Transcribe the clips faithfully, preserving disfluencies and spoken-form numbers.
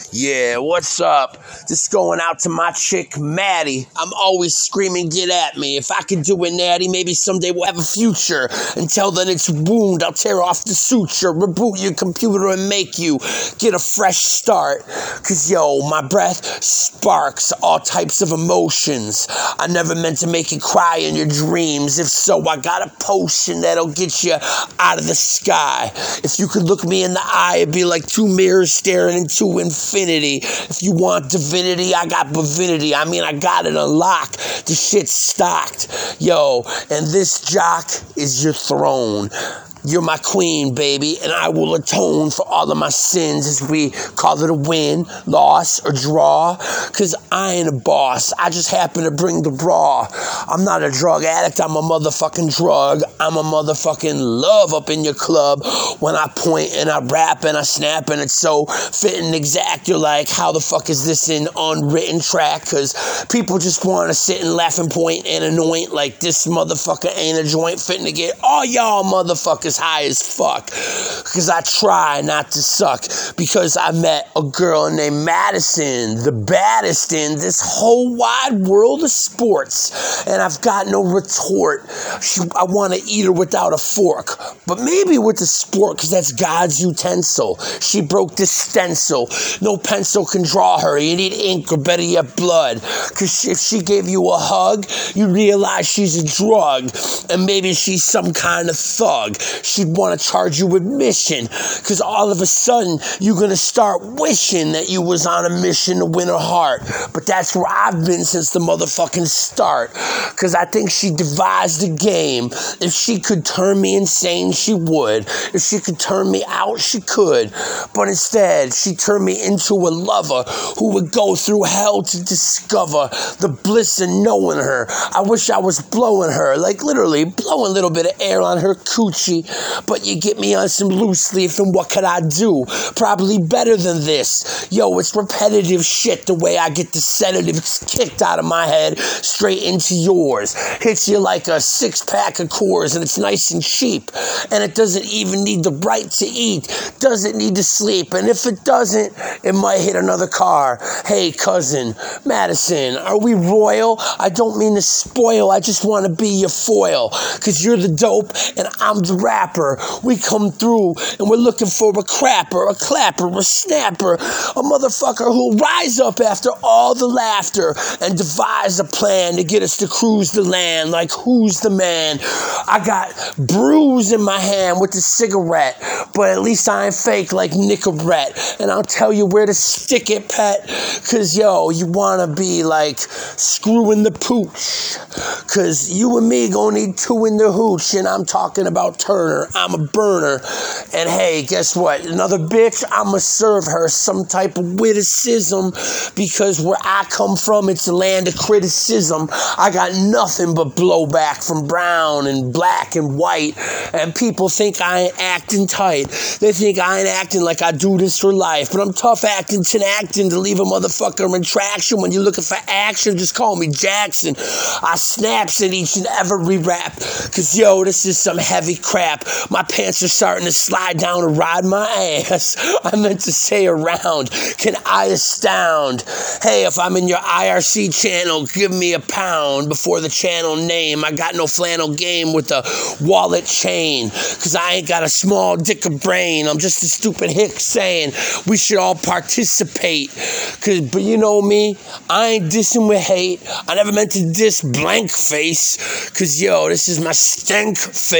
Yeah, what's up? Just going out to my chick, Maddie. I'm always screaming, get at me. If I can do it, Natty, maybe someday we'll have a future. Until then, it's wound. I'll tear off the suture, reboot your computer and make you get a fresh start. Cause yo, my breath sparks all types of emotions. I never meant to make you cry in your dreams. If so, I got a potion that'll get you out of the sky. If you could look me in the eye, it'd be like two mirrors staring into infinity. If you want divinity, I got divinity. I mean, I got it unlocked. The shit's stocked. Yo, and this jock is your throne. You're my queen, baby, and I will atone for all of my sins as we call it a win, loss, or draw. Cause I ain't a boss. I just happen to bring the raw. I'm not a drug addict. I'm a motherfucking drug. I'm a motherfucking love up in your club. When I point and I rap and I snap and it's so fit and exact, you're like, how the fuck is this an unwritten track? Cause people just want to sit and laugh and point and anoint like this motherfucker ain't a joint fitting to get all y'all motherfuckers high as fuck. Cause I try not to suck. Because I met a girl named Madison, the baddest in this whole wide world of sports. And I've got no retort. She, I want to eat her without a fork. But maybe with a sport, cause that's God's utensil. She broke the stencil. No pencil can draw her. You need ink or better yet blood. Cause if she gave you a hug, you realize she's a drug. And maybe she's some kind of thug. She'd want to charge you admission, because all of a sudden you're going to start wishing that you was on a mission to win her heart. But that's where I've been since the motherfucking start, because I think she devised a game. If she could turn me insane, she would. If she could turn me out, she could. But instead, she turned me into a lover who would go through hell to discover the bliss of knowing her. I wish I was blowing her, like literally blowing a little bit of air on her coochie. But you get me on some loose leaf, and what could I do? Probably better than this. Yo, it's repetitive shit the way I get the sedatives kicked out of my head straight into yours. Hits you like a six-pack of Coors, and it's nice and cheap. And it doesn't even need the right to eat. Doesn't need to sleep. And if it doesn't, it might hit another car. Hey, cousin, Madison, are we royal? I don't mean to spoil. I just want to be your foil. Because you're the dope, and I'm the rapper. We come through and we're looking for a crapper, a clapper, a snapper, a motherfucker who'll rise up after all the laughter and devise a plan to get us to cruise the land like who's the man. I got brews in my hand with the cigarette, but at least I ain't fake like Nicorette. And I'll tell you where to stick it, pet, cause yo, you wanna be like screwing the pooch, cause you and me gonna need two in the hooch, and I'm talking about Turner. I'm a burner. And hey, guess what? Another bitch, I'ma serve her some type of witticism, because where I come from, it's a land of criticism. I got nothing but blowback from brown and black and white, and people think I ain't acting tight. They think I ain't acting like I do this for life, but I'm tough acting, tin acting to leave a motherfucker in traction. When you're looking for action, just call me Jackson. I snaps at each and every rap, cause yo, this is some heavy crap. My pants are starting to slide down and ride my ass. I meant to say around. Can I astound? Hey, if I'm in your I R C channel, give me a pound before the channel name. I got no flannel game with a wallet chain, cause I ain't got a small dick of brain. I'm just a stupid hick saying we should all participate. Cause, but you know me, I ain't dissing with hate. I never meant to diss blank face, cause yo, this is my stank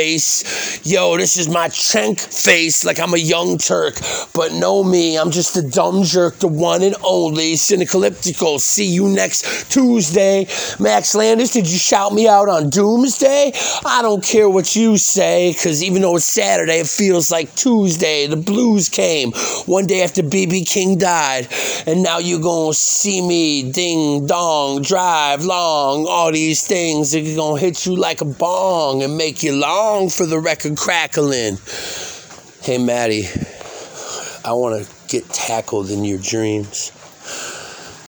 face. Yo, this is my Chenk face, like I'm a young Turk. But know me, I'm just a dumb jerk, the one and only Cynicalyptical. See you next Tuesday. Max Landis, did you shout me out on Doomsday? I don't care what you say, cause even though it's Saturday, it feels like Tuesday. The blues came one day after B B King died, and now you're gonna see me ding dong, drive long. All these things are gonna hit you like a bong and make you long for the record crackling. Hey, Maddie, I want to get tackled in your dreams.